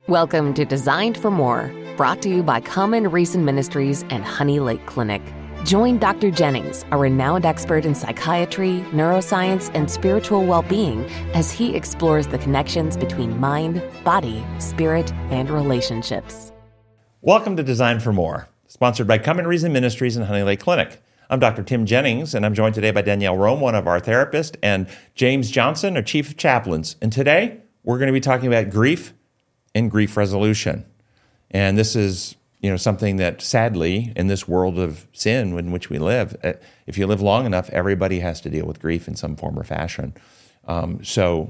Welcome to Designed for More, brought to you by Common Reason Ministries and Honey Lake Clinic. Join Dr. Jennings, a renowned expert in psychiatry, neuroscience, and spiritual well-being, as he explores the connections between mind, body, spirit, and relationships. Welcome to Designed for More, sponsored by Common Reason Ministries and Honey Lake Clinic. I'm Dr. Tim Jennings, and I'm joined today by Danielle Rome, one of our therapists, and James Johnson, our chief of chaplains. And today, we're going to be talking about grief and grief resolution. And this is, something that sadly, in this world of sin in which we live, if you live long enough, everybody has to deal with grief in some form or fashion. Who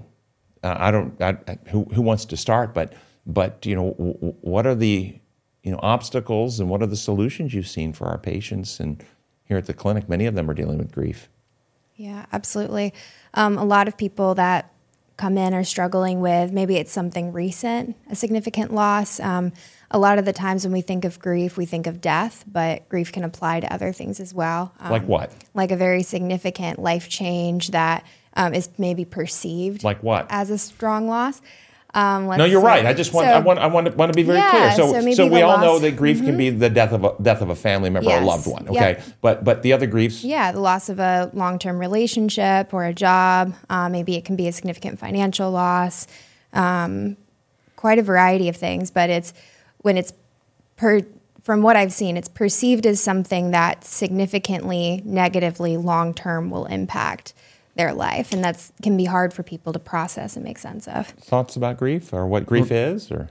wants to start? But what are the obstacles and what are the solutions you've seen for our patients? And here at the clinic, many of them are dealing with grief. Yeah, absolutely. A lot of people that come in are struggling with, maybe it's something recent, a significant loss. A lot of the times when we think of grief, we think of death, but grief can apply to other things as well. Like what? Like a very significant life change that is maybe perceived like what? As a strong loss. No, you're right. I just want to be very clear. So we all know that grief can be the death of a family member or a loved one. Okay, yep. But the other griefs. Yeah, the loss of a long-term relationship or a job. Maybe it can be a significant financial loss. Quite a variety of things. But from what I've seen, it's perceived as something that significantly negatively long-term will impact their life, and that can be hard for people to process and make sense of. Thoughts about grief or what grief is? Or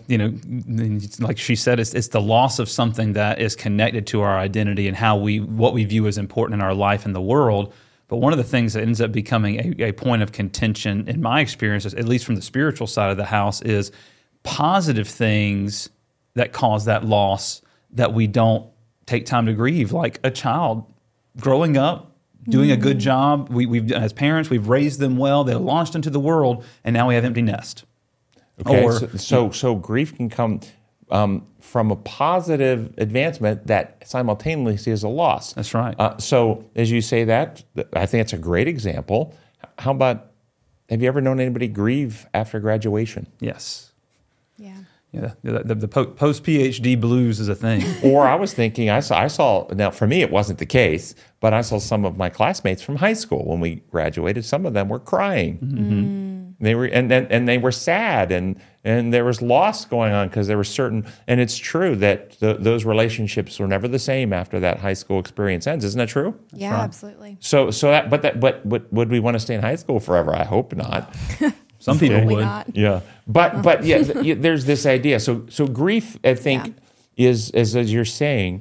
like she said, it's the loss of something that is connected to our identity and what we view as important in our life and the world. But one of the things that ends up becoming a point of contention in my experience, at least from the spiritual side of the house, is positive things that cause that loss that we don't take time to grieve, like a child growing up, doing a good job. We've as parents, we've raised them well. They're launched into the world, and now we have empty nest. Okay, so grief can come from a positive advancement that simultaneously is a loss. That's right. So as you say that, I think it's a great example. How about, have you ever known anybody grieve after graduation? Yes. Yeah. Yeah, the post-PhD blues is a thing. Or I was thinking, I saw, now for me it wasn't the case, but I saw some of my classmates from high school when we graduated, some of them were crying. Mm-hmm. They were, and they were sad, and there was loss going on because there were certain, and it's true that those relationships were never the same after that high school experience ends. Isn't that true? Yeah, right. Absolutely. But would we want to stay in high school forever? I hope not. Some people would. Not. Yeah. But there's this idea. So grief, I think, is, as you're saying,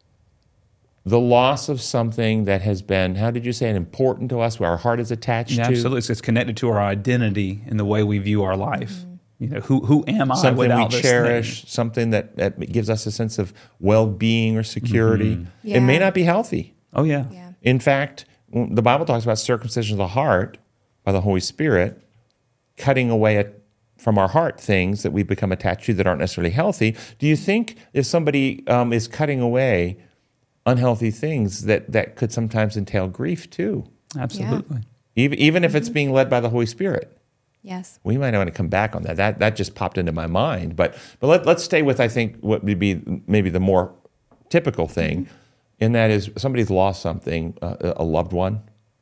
the loss of something that has been, how did you say it, important to us, where our heart is attached to? Absolutely. It's connected to our identity and the way we view our life. Mm-hmm. Who am I something without we this cherish, thing? Something that gives us a sense of well-being or security. Mm-hmm. Yeah. It may not be healthy. Oh, yeah. In fact, the Bible talks about circumcision of the heart by the Holy Spirit, cutting away from our heart things that we've become attached to that aren't necessarily healthy. Do you think if somebody is cutting away unhealthy things, that could sometimes entail grief too? Absolutely. Yeah. Even if it's being led by the Holy Spirit? Yes. We might want to come back on that. That just popped into my mind. But let's stay with, I think, what would be maybe the more typical thing, and that is somebody's lost something, a loved one,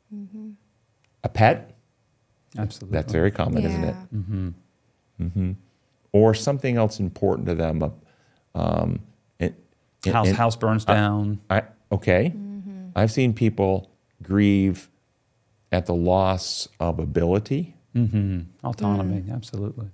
a pet. Absolutely. That's very common, isn't it? Mm-hmm. Mm-hmm. Or something else important to them. House burns down. I've seen people grieve at the loss of ability. Autonomy, absolutely.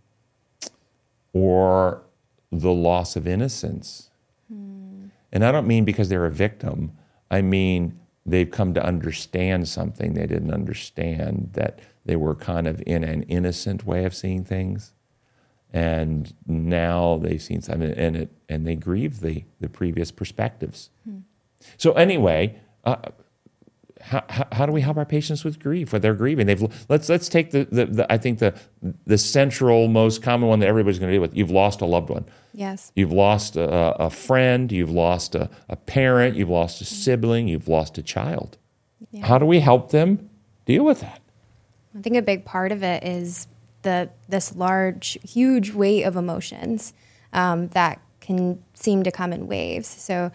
Or the loss of innocence. And I don't mean because they're a victim. I mean they've come to understand something they didn't understand, that they were kind of in an innocent way of seeing things. And now they've seen something, and they grieve the previous perspectives. So anyway, how do we help our patients with grief when they're grieving? Let's take I think the central, most common one that everybody's going to deal with. You've lost a loved one. Yes. You've lost a friend. You've lost a parent. You've lost a sibling. You've lost a child. Yeah. How do we help them deal with that? I think a big part of it is this large, huge weight of emotions that can seem to come in waves. So,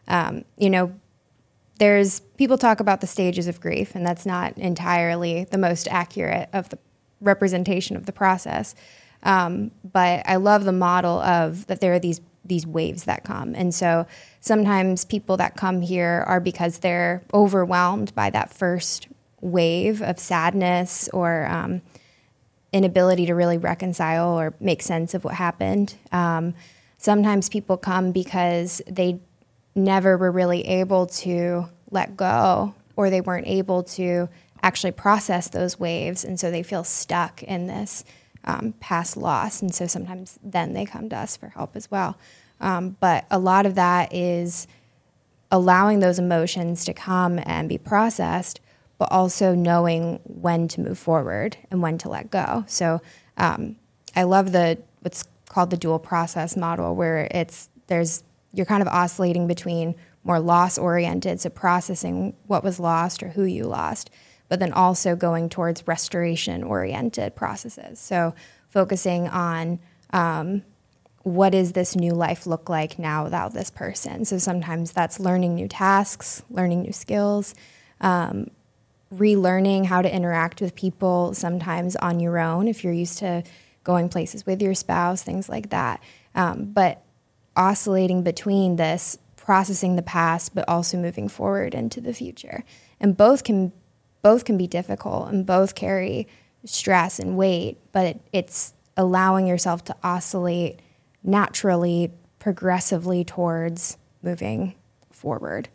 there's people talk about the stages of grief, and that's not entirely the most accurate of the representation of the process. But I love the model of that there are these waves that come. And so sometimes people that come here are because they're overwhelmed by that first wave of sadness or inability to really reconcile or make sense of what happened. Sometimes people come because they never were really able to let go, or they weren't able to actually process those waves, and so they feel stuck in this past loss, and so sometimes then they come to us for help as well. But a lot of that is allowing those emotions to come and be processed, but also knowing when to move forward and when to let go. So I love what's called the dual process model, where you're kind of oscillating between more loss-oriented, so processing what was lost or who you lost, but then also going towards restoration-oriented processes. So focusing on what does this new life look like now without this person? So sometimes that's learning new tasks, learning new skills, relearning how to interact with people, sometimes on your own if you're used to going places with your spouse, things like that. But oscillating between this, processing the past, but also moving forward into the future. And both can be difficult, and both carry stress and weight, but it's allowing yourself to oscillate naturally, progressively towards moving forward.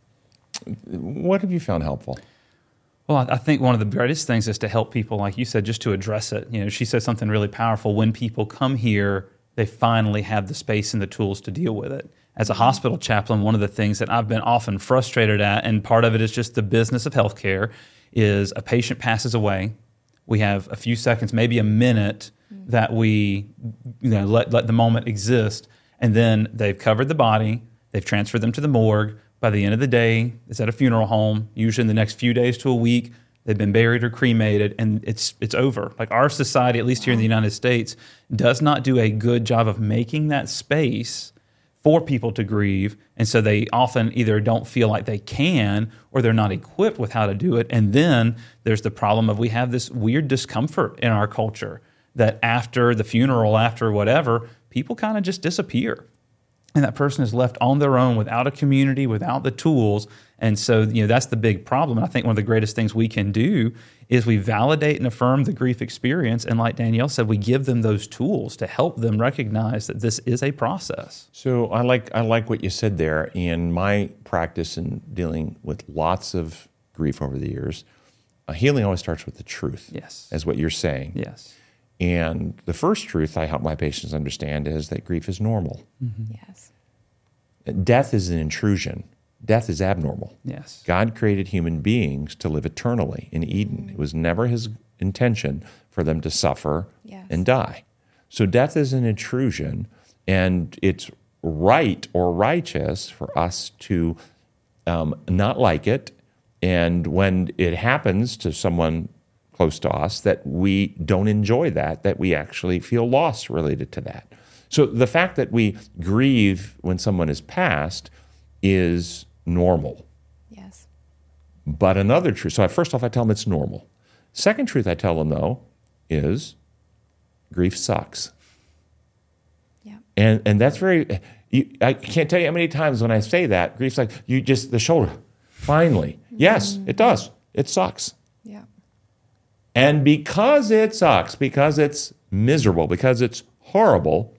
What have you found helpful? Well, I think one of the greatest things is to help people, like you said, just to address it. She said something really powerful. When people come here, they finally have the space and the tools to deal with it. As a hospital chaplain, one of the things that I've been often frustrated at, and part of it is just the business of healthcare, is a patient passes away. We have a few seconds, maybe a minute, that we let the moment exist, and then they've covered the body, they've transferred them to the morgue. By the end of the day, it's at a funeral home, usually in the next few days to a week. They've been buried or cremated, and it's over. Like, our society, at least here in the United States, does not do a good job of making that space for people to grieve, and so they often either don't feel like they can, or they're not equipped with how to do it. And then there's the problem of we have this weird discomfort in our culture that after the funeral, after whatever, people kind of just disappear. And that person is left on their own without a community, without the tools. And so, that's the big problem. And I think one of the greatest things we can do is we validate and affirm the grief experience. And like Danielle said, we give them those tools to help them recognize that this is a process. So I like what you said there. In my practice in dealing with lots of grief over the years, healing always starts with the truth. Yes. As what you're saying. Yes. And the first truth I help my patients understand is that grief is normal. Mm-hmm. Yes. Death is an intrusion. Death is abnormal. Yes. God created human beings to live eternally in Eden. It was never his intention for them to suffer and die. So death is an intrusion, and it's right or righteous for us to not like it. And when it happens to someone close to us, that we don't enjoy that we actually feel loss related to that. So the fact that we grieve when someone is passed is normal. Yes. But another truth, so first off, I tell them it's normal. Second truth I tell them, though, is grief sucks. Yeah. And that's very, I can't tell you how many times when I say that, grief's like, the shoulder, finally. Yes, it does. It sucks. Yeah. And because it sucks, because it's miserable, because it's horrible,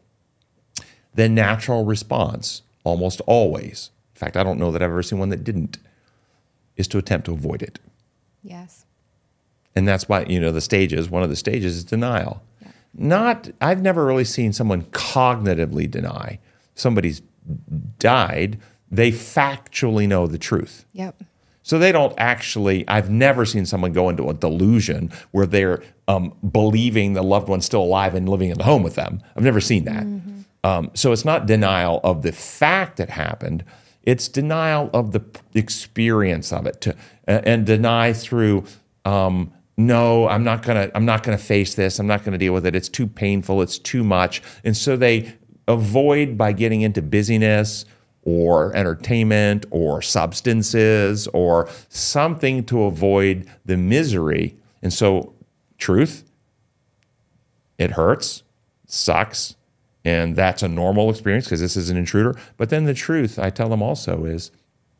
the natural response, almost always, in fact, I don't know that I've ever seen one that didn't, is to attempt to avoid it. Yes. And that's why, the stages, one of the stages is denial. Yeah. I've never really seen someone cognitively deny. Somebody's died, they factually know the truth. Yep. So they don't actually, I've never seen someone go into a delusion where they're believing the loved one's still alive and living in the home with them. I've never seen that. Mm-hmm. So it's not denial of the fact that happened. It's denial of the experience of it, and deny through no, I'm not gonna face this. I'm not gonna deal with it. It's too painful. It's too much. And so they avoid by getting into busyness or entertainment or substances or something to avoid the misery. And so truth, it hurts, sucks, and that's a normal experience because this is an intruder. But then the truth, I tell them also, is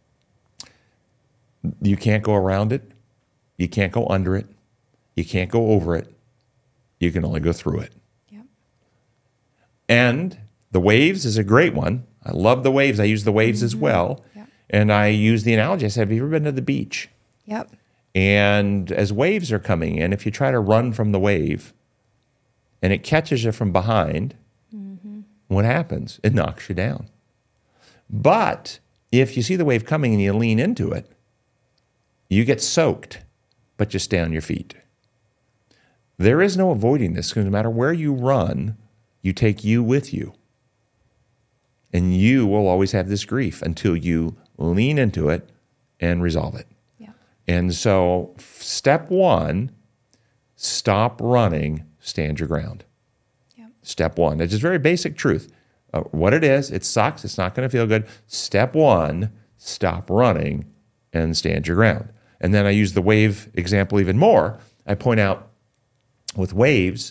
you can't go around it. You can't go under it. You can't go over it. You can only go through it. Yep. And the waves is a great one. I love the waves. I use the waves as well. Yep. And I use the analogy. I said, have you ever been to the beach? Yep. And as waves are coming in, if you try to run from the wave and it catches you from behind, what happens? It knocks you down. But if you see the wave coming and you lean into it, you get soaked, but you stay on your feet. There is no avoiding this because no matter where you run, you take you with you. And you will always have this grief until you lean into it and resolve it. Yeah. And so step one, stop running, stand your ground. Yeah. Step one. It's just very basic truth. What it is, it sucks. It's not going to feel good. Step one, stop running and stand your ground. And then I use the wave example even more. I point out with waves,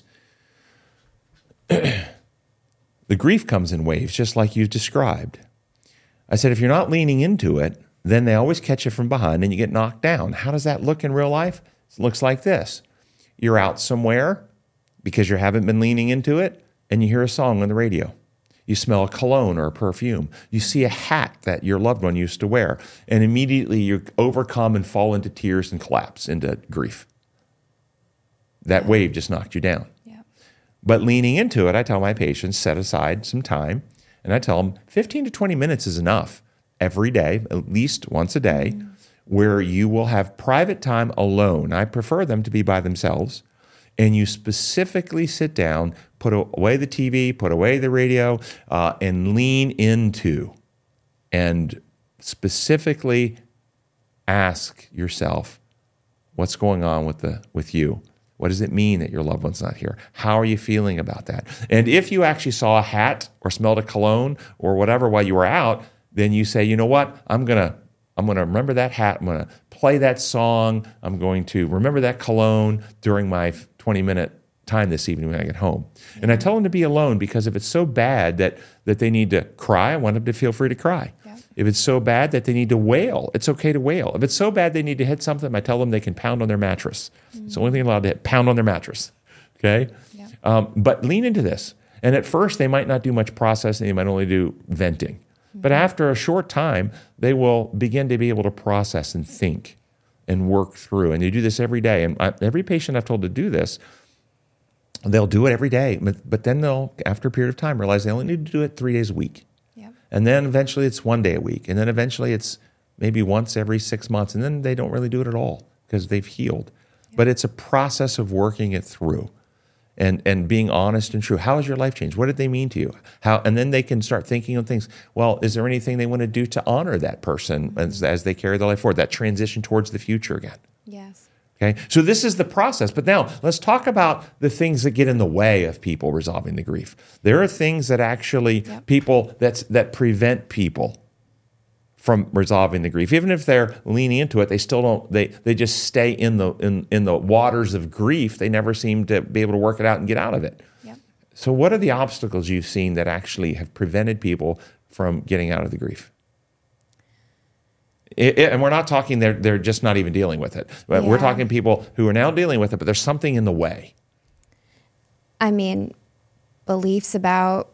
the grief comes in waves, just like you described. I said, if you're not leaning into it, then they always catch you from behind and you get knocked down. How does that look in real life? It looks like this. You're out somewhere because you haven't been leaning into it, and you hear a song on the radio. You smell a cologne or a perfume. You see a hat that your loved one used to wear, and immediately you overcome and fall into tears and collapse into grief. That wave just knocked you down. Yeah. But leaning into it, I tell my patients, set aside some time, and I tell them 15 to 20 minutes is enough every day, at least once a day, where you will have private time alone. I prefer them to be by themselves. And you specifically sit down, put away the TV, put away the radio, and lean into and specifically ask yourself, what's going on with you? What does it mean that your loved one's not here? How are you feeling about that? And if you actually saw a hat or smelled a cologne or whatever while you were out, then you say, you know what? I'm gonna remember that hat. I'm gonna play that song. I'm going to remember that cologne during my 20-minute time this evening when I get home. And I tell them to be alone because if it's so bad that they need to cry, I want them to feel free to cry. Yeah. If it's so bad that they need to wail, it's okay to wail. If it's so bad they need to hit something, I tell them they can pound on their mattress. It's the only thing allowed to hit, pound on their mattress. Okay? Yeah. But lean into this. And at first, they might not do much processing. They might only do venting. But after a short time, they will begin to be able to process and think and work through. And you do this every day. And every patient I've told to do this, they'll do it every day. But then they'll, after a period of time, realize they only need to do it 3 days a week. Yep. And then eventually it's 1 day a week. And then eventually it's maybe once every 6 months. And then they don't really do it at all because they've healed. Yep. But it's a process of working it through. And being honest and true. How has your life changed? What did they mean to you? And then they can start thinking of things. Well, is there anything they want to do to honor that person as they carry their life forward? That transition towards the future again. Yes. Okay. So this is the process. But now let's talk about the things that get in the way of people resolving the grief. There are things that actually people that prevent people from resolving the grief. Even if they're leaning into it, they still don't, they just stay in the waters of grief. They never seem to be able to work it out and get out of it. Yep. So what are the obstacles you've seen that actually have prevented people from getting out of the grief? And we're not talking they're just not even dealing with it. But we're talking people who are now dealing with it, but there's something in the way. I mean, beliefs about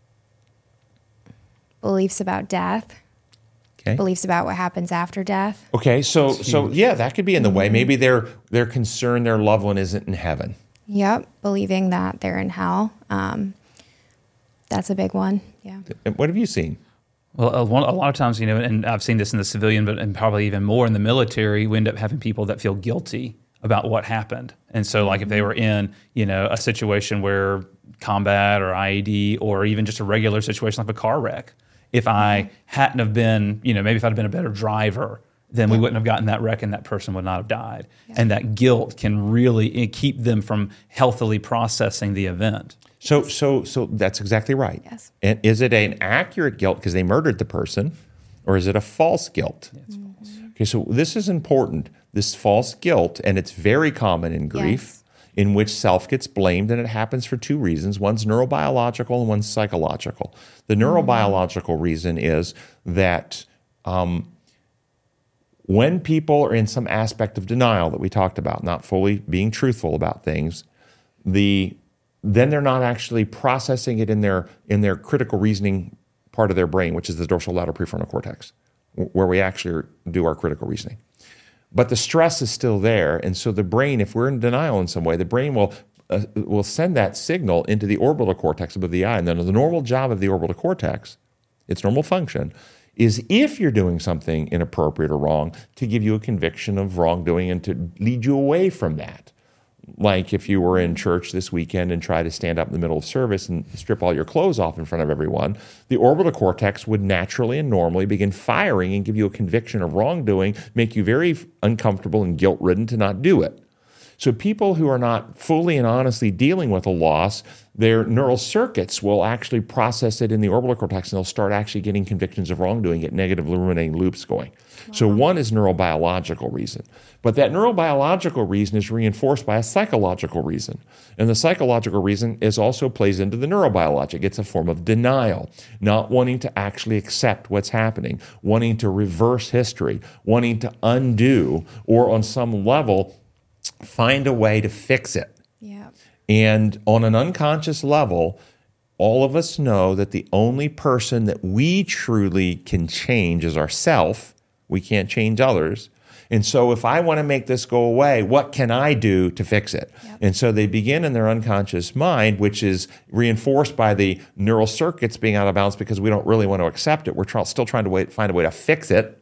death. Okay. Beliefs about what happens after death. Okay, so yeah, that could be in the way. Maybe they're concerned their loved one isn't in heaven. Yep, believing that they're in hell. That's a big one. Yeah. What have you seen? Well, a lot of times, and I've seen this in the civilian, and probably even more in the military, we end up having people that feel guilty about what happened. And so, like if they were in, a situation where combat or IED or even just a regular situation like a car wreck, if I hadn't have been, maybe if I'd have been a better driver, then we wouldn't have gotten that wreck and that person would not have died. Yeah. And that guilt can really keep them from healthily processing the event. So that's exactly right. Yes. And is it an accurate guilt because they murdered the person, or is it a false guilt? Yeah, it's false. Okay, so this is important, this false guilt, and it's very common in grief, in which self gets blamed, and it happens for two reasons. One's neurobiological and one's psychological. The neurobiological reason is that when people are in some aspect of denial that we talked about, not fully being truthful about things, then they're not actually processing it in their critical reasoning part of their brain, which is the dorsolateral prefrontal cortex, where we actually do our critical reasoning. But the stress is still there, and so the brain, if we're in denial in some way, the brain will send that signal into the orbital cortex above the eye. And then the normal job of the orbital cortex, its normal function, is if you're doing something inappropriate or wrong, to give you a conviction of wrongdoing and to lead you away from that. Like if you were in church this weekend and try to stand up in the middle of service and strip all your clothes off in front of everyone, the orbital cortex would naturally and normally begin firing and give you a conviction of wrongdoing, make you very uncomfortable and guilt-ridden to not do it. So people who are not fully and honestly dealing with a loss, their neural circuits will actually process it in the orbital cortex, and they'll start actually getting convictions of wrongdoing, get negative ruminating loops going. Wow. So one is neurobiological reason. But that neurobiological reason is reinforced by a psychological reason. And the psychological reason also plays into the neurobiologic. It's a form of denial, not wanting to actually accept what's happening, wanting to reverse history, wanting to undo, or on some level, find a way to fix it. Yeah. And on an unconscious level, all of us know that the only person that we truly can change is ourself. We can't change others. And so if I want to make this go away, what can I do to fix it? Yep. And so they begin in their unconscious mind, which is reinforced by the neural circuits being out of balance because we don't really want to accept it. We're still trying to find a way to fix it.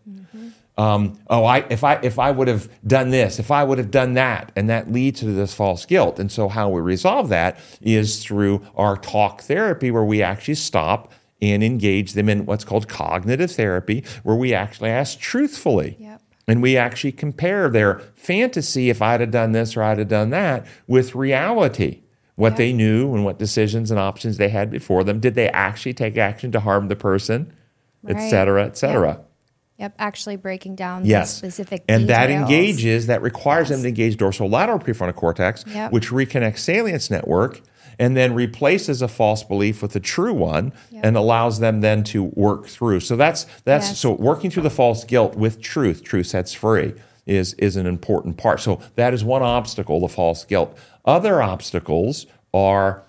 If I would have done this, if I would have done that, and that leads to this false guilt. And so how we resolve that is through our talk therapy, where we actually stop and engage them in what's called cognitive therapy, where we actually ask truthfully. Yep. And we actually compare their fantasy, if I'd have done this or I'd have done that, with reality. What they knew and what decisions and options they had before them. Did they actually take action to harm the person, et cetera, et cetera? Yep, actually breaking down the specific and details. that requires them to engage dorsolateral prefrontal cortex, which reconnects salience network, and then replaces a false belief with a true one, and allows them then to work through. So that's so working through the false guilt with truth sets free is an important part. So that is one obstacle, the false guilt. Other obstacles are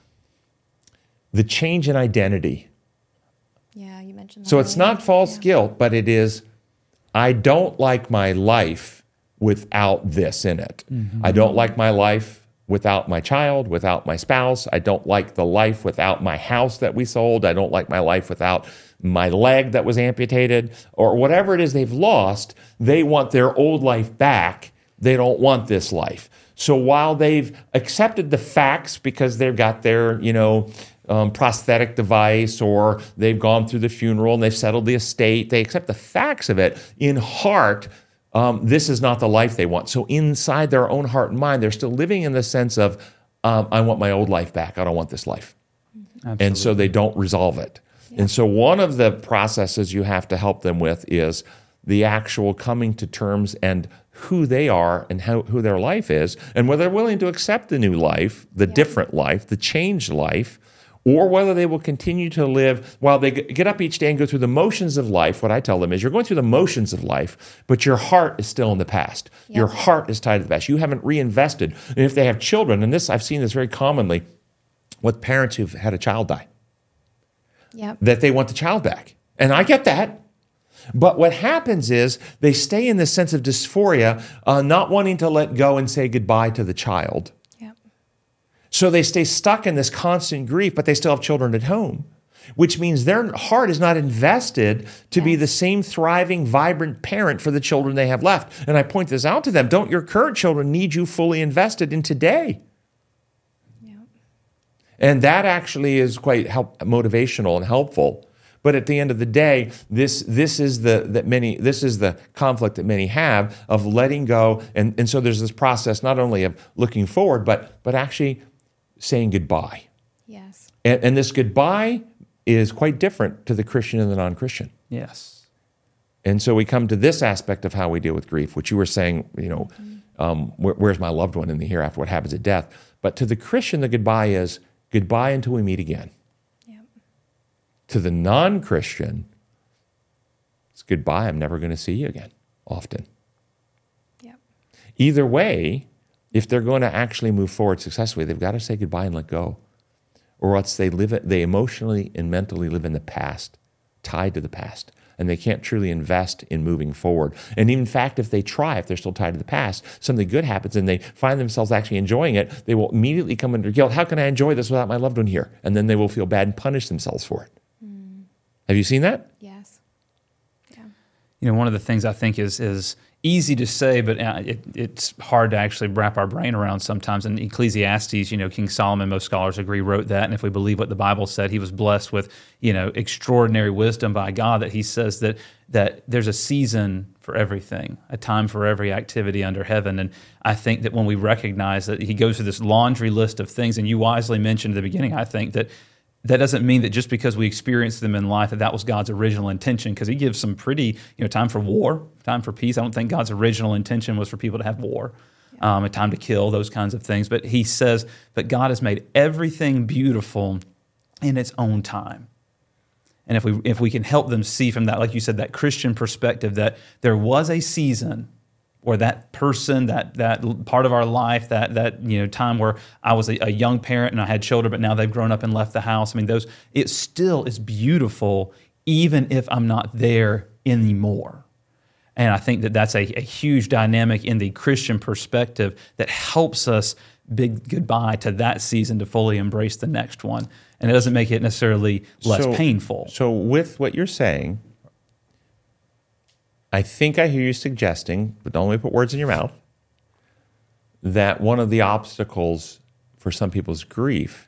the change in identity. Yeah, you mentioned that. So it's not false guilt, but it is, I don't like my life without this in it. Mm-hmm. I don't like my life without my child, without my spouse. I don't like the life without my house that we sold. I don't like my life without my leg that was amputated, or whatever it is they've lost. They want their old life back. They don't want this life. So while they've accepted the facts because they've got their, prosthetic device, or they've gone through the funeral and they've settled the estate, they accept the facts of it. In heart, this is not the life they want. So inside their own heart and mind, they're still living in the sense of, I want my old life back. I don't want this life. Absolutely. And so they don't resolve it. Yeah. And so one of the processes you have to help them with is the actual coming to terms and who they are and who their life is, and whether they're willing to accept the new life, the different life, the changed life, or whether they will continue to live while they get up each day and go through the motions of life. What I tell them is, you're going through the motions of life, but your heart is still in the past. Yep. Your heart is tied to the past. You haven't reinvested. And if they have children, and I've seen this very commonly with parents who've had a child die, that they want the child back. And I get that. But what happens is they stay in this sense of dysphoria, not wanting to let go and say goodbye to the child. Yep. So they stay stuck in this constant grief, but they still have children at home, which means their heart is not invested to be the same thriving, vibrant parent for the children they have left. And I point this out to them. Don't your current children need you fully invested in today? Yep. And that actually is quite motivational and helpful. But at the end of the day, this is the conflict that many have of letting go. And so there's this process not only of looking forward, but actually saying goodbye. Yes. And this goodbye is quite different to the Christian and the non-Christian. Yes. And so we come to this aspect of how we deal with grief, which you were saying, where's my loved one in the hereafter? What happens at death? But to the Christian, the goodbye is goodbye until we meet again. Yep. To the non-Christian, it's goodbye, I'm never going to see you again, often. Yep. Either way, if they're going to actually move forward successfully, they've got to say goodbye and let go. Or else they emotionally and mentally live in the past, tied to the past. And they can't truly invest in moving forward. And in fact, if they try, if they're still tied to the past, something good happens and they find themselves actually enjoying it, they will immediately come under guilt. How can I enjoy this without my loved one here? And then they will feel bad and punish themselves for it. Have you seen that? Yes. You know, one of the things I think is easy to say, but it's hard to actually wrap our brain around sometimes. In Ecclesiastes, King Solomon, most scholars agree, wrote that. And if we believe what the Bible said, he was blessed with, extraordinary wisdom by God, that he says that there's a season for everything, a time for every activity under heaven. And I think that when we recognize that he goes through this laundry list of things, and you wisely mentioned at the beginning, I think that doesn't mean that just because we experience them in life that was God's original intention, because he gives some pretty, time for war, time for peace. I don't think God's original intention was for people to have war, a time to kill, those kinds of things. But he says that God has made everything beautiful in its own time. And if we can help them see from that, like you said, that Christian perspective, that there was a season or that person, that part of our life, that time where I was a young parent and I had children, but now they've grown up and left the house. I mean, it still is beautiful, even if I'm not there anymore. And I think that that's a huge dynamic in the Christian perspective that helps us bid goodbye to that season to fully embrace the next one. And it doesn't make it necessarily less painful. So with what you're saying, I think I hear you suggesting, but don't let me put words in your mouth, that one of the obstacles for some people's grief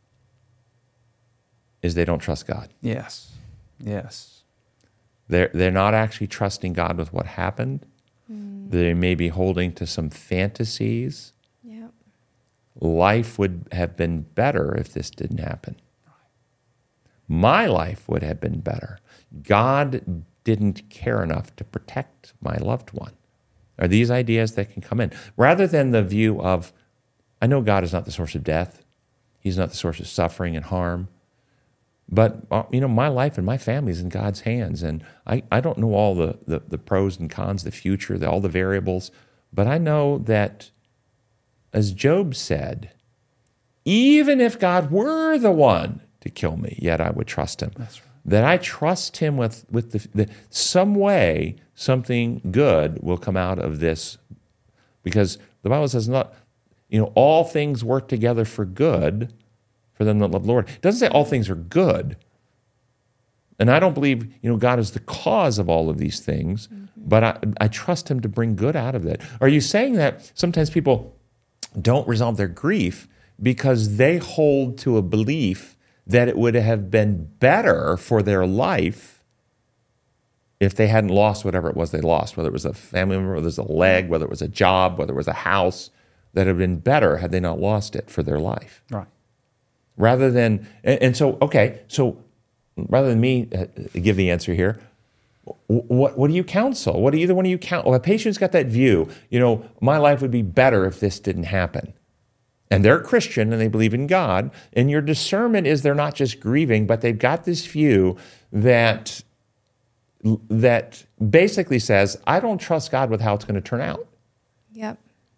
is they don't trust God. Yes. They're not actually trusting God with what happened. They may be holding to some fantasies. Yep. Life would have been better if this didn't happen. My life would have been better. God didn't care enough to protect my loved one. Are these ideas that can come in? Rather than the view of, I know God is not the source of death. He's not the source of suffering and harm. But, my life and my family is in God's hands. And I don't know all the pros and cons, the future, all the variables. But I know that, as Job said, even if God were the one to kill me, yet I would trust him. That's right. That I trust him with some way, something good will come out of this. Because the Bible says all things work together for good for them that love the Lord. It doesn't say all things are good. And I don't believe, God is the cause of all of these things, but I trust him to bring good out of it. Are you saying that sometimes people don't resolve their grief because they hold to a belief that it would have been better for their life if they hadn't lost whatever it was they lost, whether it was a family member, whether it was a leg, whether it was a job, whether it was a house, that it would have been better had they not lost it for their life. Right. Rather than, so rather than me give the answer here, what do you counsel? What do either one of you counsel? Well, a patient's got that view, my life would be better if this didn't happen. And they're Christian and they believe in God. And your discernment is they're not just grieving, but they've got this view that basically says, I don't trust God with how it's going to turn out. Yep.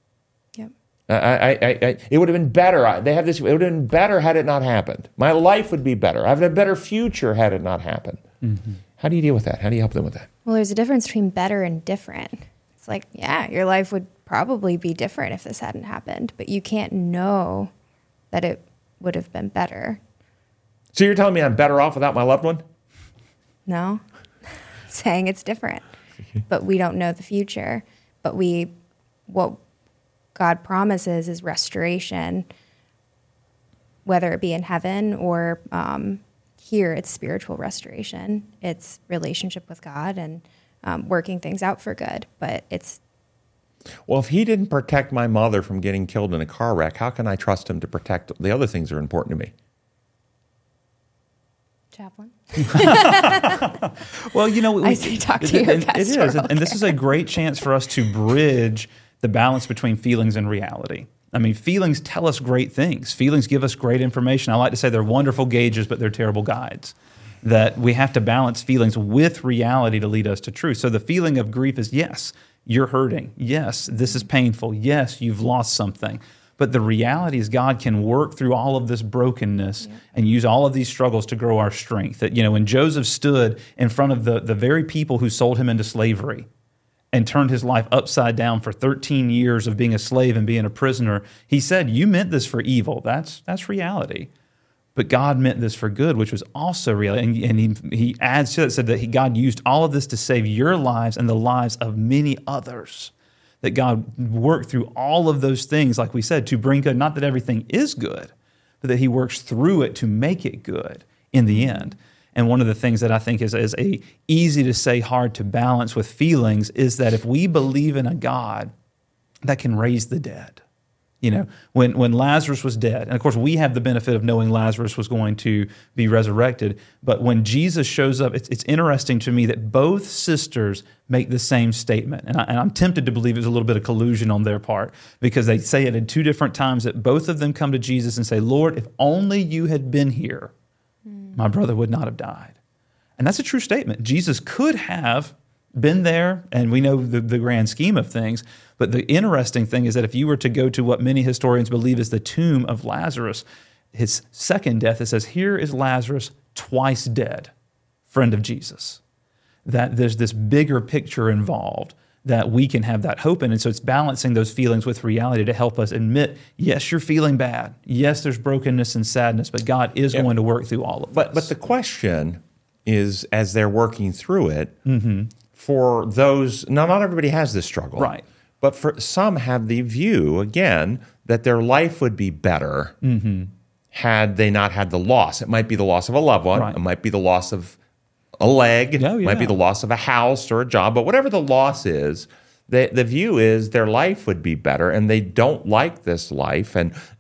It would have been better. They have this. It would have been better had it not happened. My life would be better. I have a better future had it not happened. Mm-hmm. How do you deal with that? How do you help them with that? Well, there's a difference between better and different. It's like, your life would probably be different if this hadn't happened, but you can't know that it would have been better. So you're telling me I'm better off without my loved one? No, saying it's different, but we don't know the future. But what God promises is restoration, whether it be in heaven or here it's spiritual restoration. It's relationship with God and working things out for good. But it's... Well, if he didn't protect my mother from getting killed in a car wreck, how can I trust him to protect the other things that are important to me? Chaplain. Well, I say talk to your pastor. It is, and this is a great chance for us to bridge the balance between feelings and reality. I mean, feelings tell us great things. Feelings give us great information. I like to say they're wonderful gauges, but they're terrible guides. That we have to balance feelings with reality to lead us to truth. So the feeling of grief is, yes, you're hurting. Yes, this is painful. Yes, you've lost something. But the reality is God can work through all of this brokenness and use all of these struggles to grow our strength. That, when Joseph stood in front of the very people who sold him into slavery and turned his life upside down for 13 years of being a slave and being a prisoner, he said, you meant this for evil. That's reality. But God meant this for good, which was also reality. And he adds to it, said that God used all of this to save your lives and the lives of many others. That God worked through all of those things, like we said, to bring good. Not that everything is good, but that he works through it to make it good in the end. And one of the things that I think is a easy to say, hard to balance with feelings is that if we believe in a God that can raise the dead, when Lazarus was dead, and of course we have the benefit of knowing Lazarus was going to be resurrected, but when Jesus shows up, it's interesting to me that both sisters make the same statement. And I'm tempted to believe it's a little bit of collusion on their part, because they say it in two different times, that both of them come to Jesus and say, Lord, if only you had been here, my brother would not have died. And that's a true statement. Jesus could have been there, and we know the grand scheme of things. But the interesting thing is that if you were to go to what many historians believe is the tomb of Lazarus, his second death, it says, here is Lazarus twice dead, friend of Jesus. That there's this bigger picture involved that we can have that hope in. And so it's balancing those feelings with reality to help us admit, yes, you're feeling bad. Yes, there's brokenness and sadness, but God is going to work through all of this. But the question is, as they're working through it, for those, not everybody has this struggle. Right. But for some have the view, again, that their life would be better had they not had the loss. It might be the loss of a loved one. Right. It might be the loss of a leg. It might be the loss of a house or a job. But whatever the loss is, the view is their life would be better, and they don't like this life.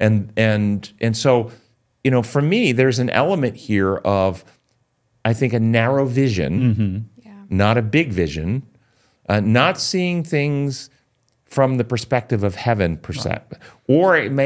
And so, for me, there's an element here of, I think, a narrow vision, not a big vision, not seeing things from the perspective of heaven, or it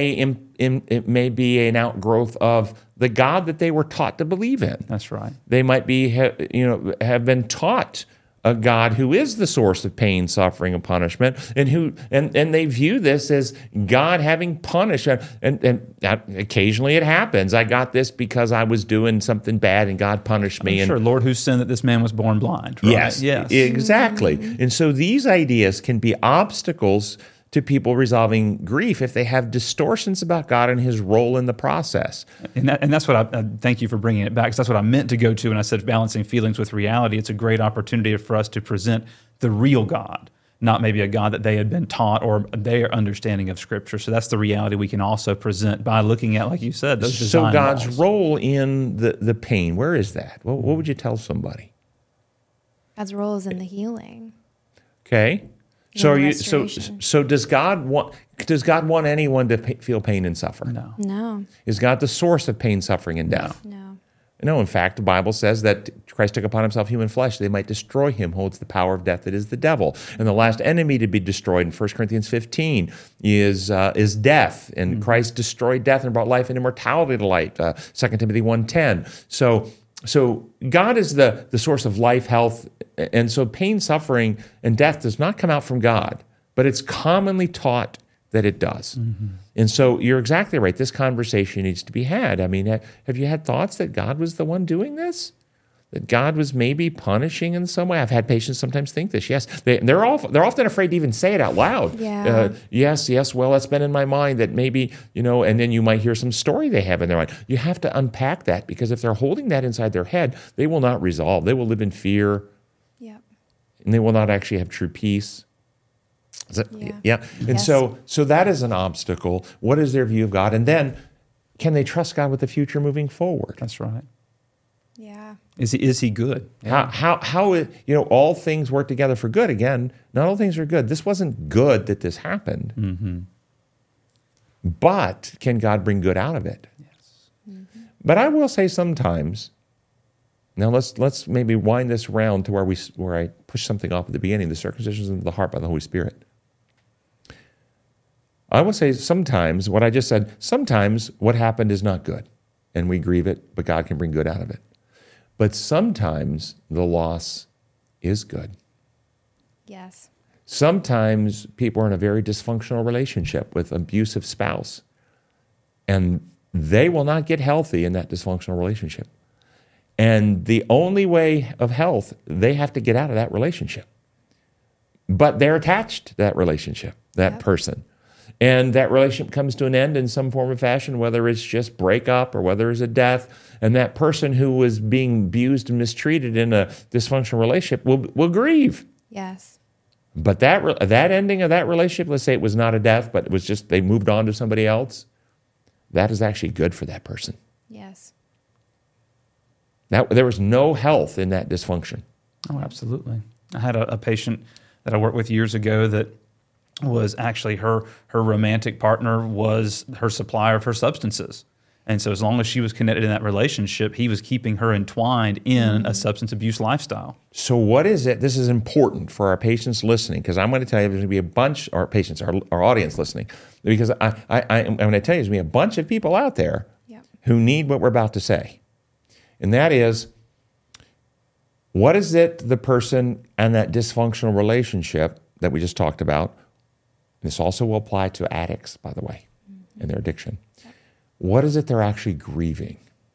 may be an outgrowth of the God that they were taught to believe in. That's right. They might be, have been taught a God who is the source of pain, suffering, and punishment, and they view this as God having punished. And occasionally it happens. I got this because I was doing something bad, and God punished me. Sure, Lord, who sinned that this man was born blind? Right? Yes, exactly. And so these ideas can be obstacles to people resolving grief if they have distortions about God and his role in the process. And that's what I thank you for bringing it back, because that's what I meant to go to when I said balancing feelings with reality. It's a great opportunity for us to present the real God, not maybe a God that they had been taught or their understanding of Scripture. So that's the reality we can also present by looking at, like you said, those design So God's laws. role in the pain, where is that? What would you tell somebody? God's role is in the healing. Okay. Yeah, So does God want anyone to feel pain and suffer? No. Is God the source of pain, suffering, and death? No. In fact, the Bible says that Christ took upon himself human flesh. They might destroy him, holds the power of death, that is the devil. And the last enemy to be destroyed in 1 Corinthians 15 is death. And Christ destroyed death and brought life and immortality to light, 2 Timothy 1:10. So God is the source of life, health, and so pain, suffering, and death does not come out from God, but it's commonly taught that it does. And so you're exactly right. This conversation needs to be had. I mean, have you had thoughts that God was the one doing this? That God was maybe punishing in some way? I've had patients sometimes think this. Yes, they're often afraid to even say it out loud. Yeah. Yes. Well, that's been in my mind that maybe, and then you might hear some story they have in their mind. You have to unpack that, because if they're holding that inside their head, they will not resolve. They will live in fear. Yep. And they will not actually have true peace. And Yes. so that is an obstacle. What is their view of God? And then, can they trust God with the future moving forward? That's right. Yeah. Is he good? How all things work together for good. Again, not all things are good. This wasn't good that this happened. Mm-hmm. But can God bring good out of it? Yes. Mm-hmm. But I will say sometimes, now let's maybe wind this round to where I push something off at the beginning, the circumcision of the heart by the Holy Spirit. I will say sometimes, what I just said, sometimes what happened is not good, and we grieve it, but God can bring good out of it. But sometimes the loss is good. Yes. Sometimes people are in a very dysfunctional relationship with an abusive spouse, and they will not get healthy in that dysfunctional relationship. And the only way of health, they have to get out of that relationship. But they're attached to that relationship, that person. And that relationship comes to an end in some form or fashion, whether it's just breakup or whether it's a death. And that person who was being abused and mistreated in a dysfunctional relationship will grieve. Yes. But that ending of that relationship, let's say it was not a death, but it was just they moved on to somebody else, that is actually good for that person. Yes. There was no health in that dysfunction. Oh, absolutely. I had a patient that I worked with years ago that was actually her romantic partner was her supplier of her substances. And so as long as she was connected in that relationship, he was keeping her entwined in a substance abuse lifestyle. So what is it? This is important for our patients listening, because I'm going to tell you there's going to be a bunch, our patients, our audience listening, because I'm going to tell you there's going to be a bunch of people out there who need what we're about to say. And that is, what is it the person and that dysfunctional relationship that we just talked about, this also will apply to addicts, by the way, and their addiction. What is it they're actually grieving?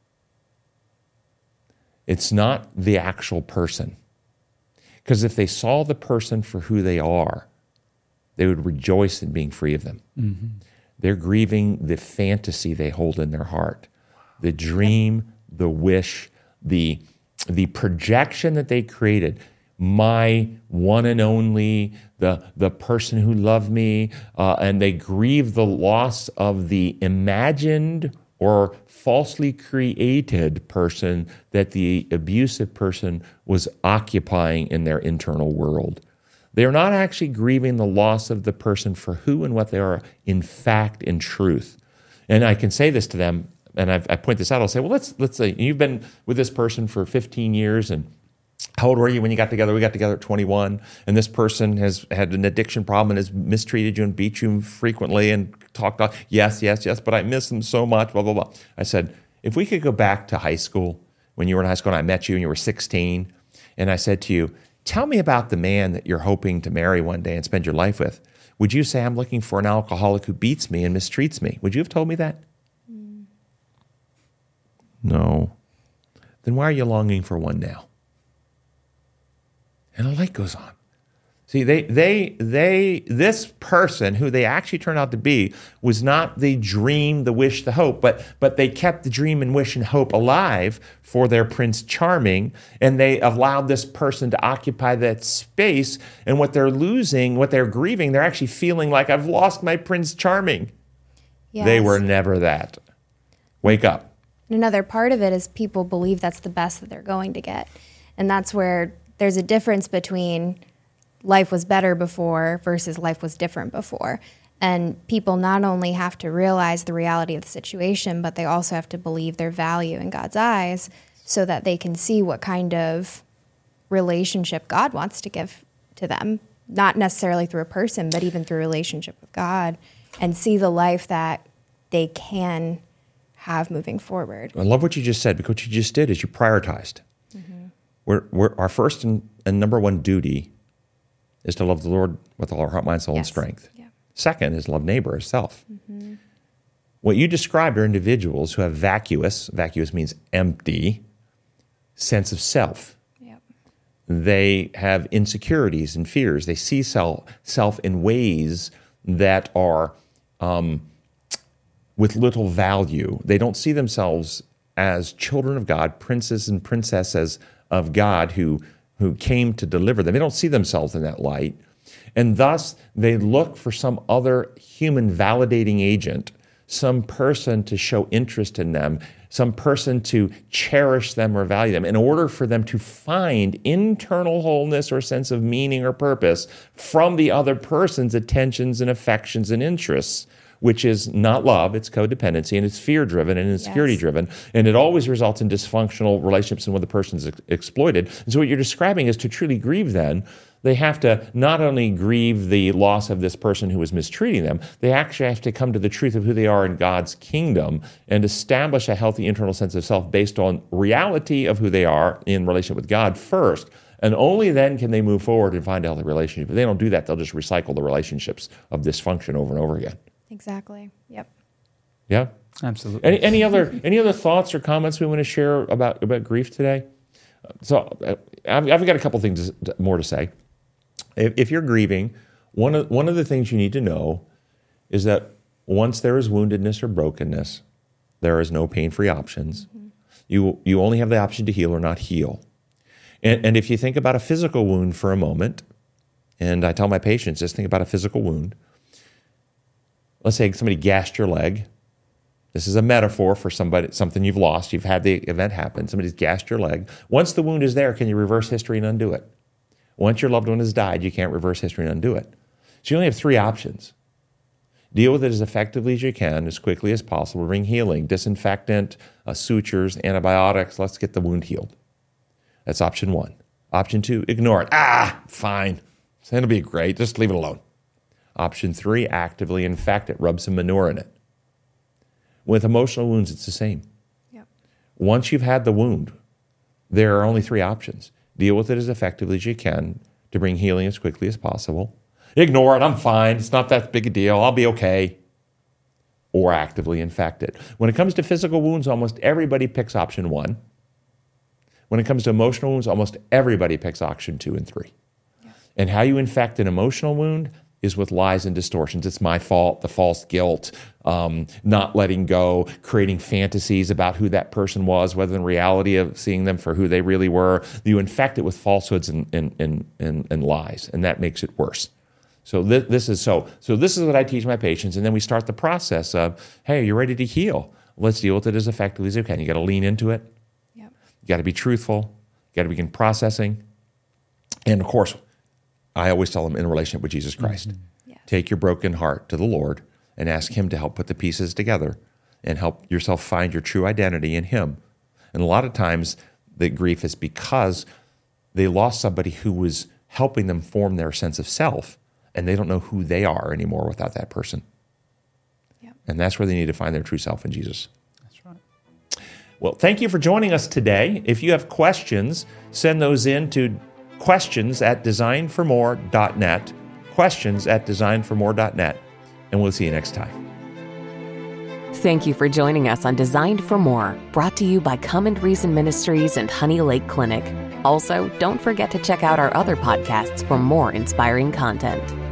It's not the actual person. Because if they saw the person for who they are, they would rejoice in being free of them. Mm-hmm. They're grieving the fantasy they hold in their heart, the dream, the wish, the projection that they created. My one and only, the person who loved me, and they grieve the loss of the imagined or falsely created person that the abusive person was occupying in their internal world. They're not actually grieving the loss of the person for who and what they are in fact, in truth. And I can say this to them, and I point this out, I'll say, well, let's say you've been with this person for 15 years, and how old were you when you got together? We got together at 21, and this person has had an addiction problem and has mistreated you and beat you frequently and talked about, yes, but I miss them so much, blah, blah, blah. I said, if we could go back to high school, when you were in high school and I met you and you were 16, and I said to you, tell me about the man that you're hoping to marry one day and spend your life with. Would you say, I'm looking for an alcoholic who beats me and mistreats me? Would you have told me that? No. Then why are you longing for one now? And the light goes on. See, this person who they actually turned out to be was not the dream, the wish, the hope, but they kept the dream and wish and hope alive for their Prince Charming, and they allowed this person to occupy that space. And what they're losing, what they're grieving, they're actually feeling like, I've lost my Prince Charming. Yes. They were never that. Wake up. Another part of it is people believe that's the best that they're going to get. And that's where there's a difference between life was better before versus life was different before. And people not only have to realize the reality of the situation, but they also have to believe their value in God's eyes so that they can see what kind of relationship God wants to give to them, not necessarily through a person, but even through a relationship with God, and see the life that they can have moving forward. I love what you just said, because what you just did is you prioritized. Mm-hmm. Our first and number one duty is to love the Lord with all our heart, mind, soul, and strength. Yeah. Second is love neighbor as self. Mm-hmm. What you described are individuals who have vacuous means empty, sense of self. Yep. They have insecurities and fears. They see self in ways that are with little value. They don't see themselves as children of God, princes and princesses of God who came to deliver them. They don't see themselves in that light. And thus, they look for some other human validating agent, some person to show interest in them, some person to cherish them or value them, in order for them to find internal wholeness or sense of meaning or purpose from the other person's attentions and affections and interests, which is not love, it's codependency, and it's fear-driven and insecurity-driven, and it always results in dysfunctional relationships and when the person's exploited. And so what you're describing is to truly grieve then, they have to not only grieve the loss of this person who was mistreating them, they actually have to come to the truth of who they are in God's kingdom and establish a healthy internal sense of self based on reality of who they are in relationship with God first. And only then can they move forward and find a healthy relationship. If they don't do that, they'll just recycle the relationships of dysfunction over and over again. Exactly. Yep. Yeah? Absolutely. Any other thoughts or comments we want to share about grief today? So I've got a couple things more to say. If you're grieving, one of the things you need to know is that once there is woundedness or brokenness, there is no pain-free options. Mm-hmm. You only have the option to heal or not heal. And if you think about a physical wound for a moment, and I tell my patients, just think about a physical wound. Let's say somebody gashed your leg. This is a metaphor for something you've lost. You've had the event happen. Somebody's gashed your leg. Once the wound is there, can you reverse history and undo it? Once your loved one has died, you can't reverse history and undo it. So you only have three options. Deal with it as effectively as you can, as quickly as possible. Bring healing, disinfectant, sutures, antibiotics. Let's get the wound healed. That's option one. Option two, ignore it. Fine. It'll be great. Just leave it alone. Option three, actively infect it. Rub some manure in it. With emotional wounds, it's the same. Yep. Once you've had the wound, there are only three options. Deal with it as effectively as you can to bring healing as quickly as possible. Ignore it. I'm fine. It's not that big a deal. I'll be okay. Or actively infect it. When it comes to physical wounds, almost everybody picks option one. When it comes to emotional wounds, almost everybody picks option 2 and 3. Yeah. And how you infect an emotional wound is with lies and distortions. It's my fault, the false guilt, not letting go, creating fantasies about who that person was, whether in reality of seeing them for who they really were. You infect it with falsehoods and lies, and that makes it worse. So this is what I teach my patients, and then we start the process of, hey, you're ready to heal. Let's deal with it as effectively as you can. You got to lean into it. Yep. You got to be truthful. You got to begin processing. And of course, I always tell them in relationship with Jesus Christ, take your broken heart to the Lord and ask Him to help put the pieces together and help yourself find your true identity in Him. And a lot of times the grief is because they lost somebody who was helping them form their sense of self, and they don't know who they are anymore without that person. Yep. And that's where they need to find their true self in Jesus. That's right. Well, thank you for joining us today. If you have questions, send those in to questions@designformore.net, questions@designformore.net, and we'll see you next time. Thank you for joining us on Designed for More, brought to you by Come and Reason Ministries and Honey Lake Clinic. Also, don't forget to check out our other podcasts for more inspiring content.